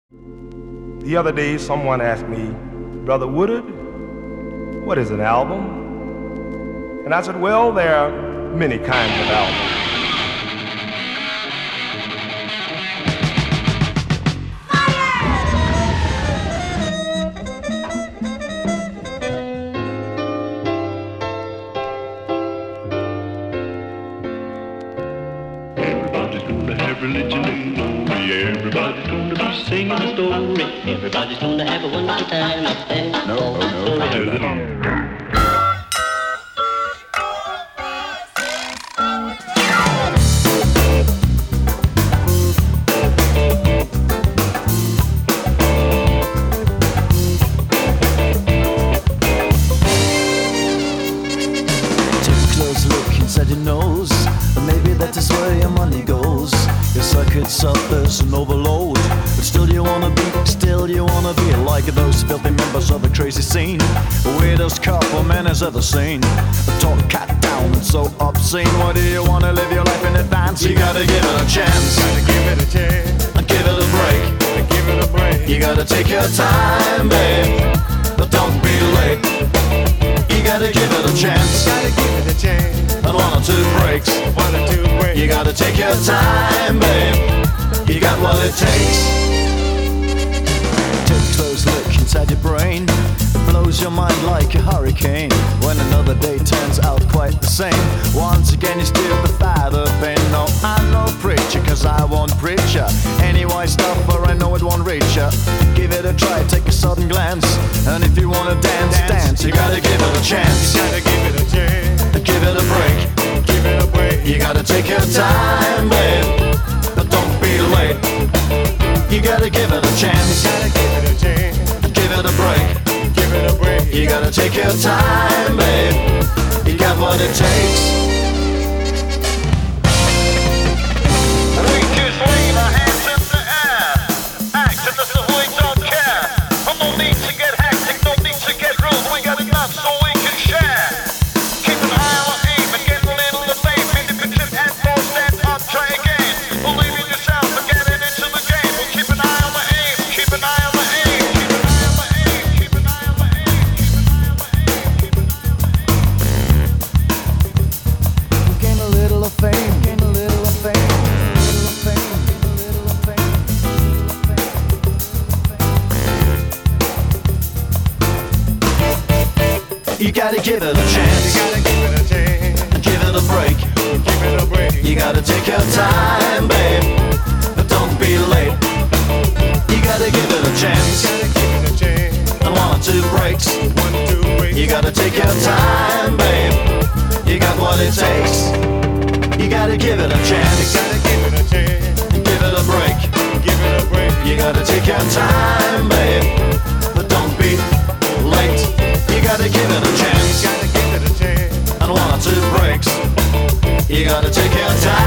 The other day, someone asked me, Brother Woodard, what is an album? And I said, well, there are many kinds of albums. Everybody's gonna have religion and glory. Everybody's gonna be singing a story. Everybody's gonna have a wonderful time up there. No. Inside your nose, and maybe that is where your money goes. Your circuit suffers an overload, but still you wanna be like those filthy members of the crazy scene. The weirdest couple man has ever seen. A tall cat down and so obscene. Why do you wanna live your life in advance? You gotta give it a chance. Gotta give it a chance. And give it a break. Gotta give it a break. You gotta take your time, babe, but don't be late. You gotta give it a chance. Gotta give it a chance. And 1 or 2 breaks. 1 or 2 breaks. You gotta take your time, babe. You got what it takes. Take a close look inside your brain. It blows your mind like a hurricane. When another day turns out quite the same, once again you still defy the pain. No, I'm no preacher, cause I won't preach ya. Any wise stuff, or I know it won't reach ya. Give it a try, take a sudden glance. And if you wanna dance. You gotta give it a chance. You gotta give it a chance. Give it a break. Give it a break. You gotta take your time, babe, but don't be late. You gotta give it a chance. Gotta give it a chance. Give it a break. Give it a break. You gotta take your time, babe. You got what it takes. We just wave our hands in the air. Act as if we don't care. No need to get hectic, no need to get rude. We got enough so we can share. Keep an eye on aim and get a little of fame. Independent and more stand up, try again. Believe in yourself and get it into the game. We'll keep an eye on the aim, keep an eye on the aim, keep an eye on the aim, keep an eye on the aim, keep an eye on the aim, keep an eye on the aim. Gain a little of fame, gain a little of fame, You gotta give it a chance. You gotta give it a chance. And give it a break. Give it a break. You gotta take your time, babe, but don't be late. You gotta give it a chance. Gotta give it a chance. And 1 or 2 breaks. 1 or 2 breaks. You gotta take your time, babe. You got what it takes. You gotta give it a chance. Gotta give it a chance. Give it a break. Give it a break. You gotta take your time, babe, but don't be late. You gotta give it a chance. Gotta give it a chance. And 1 or 2 breaks. You gotta take your time.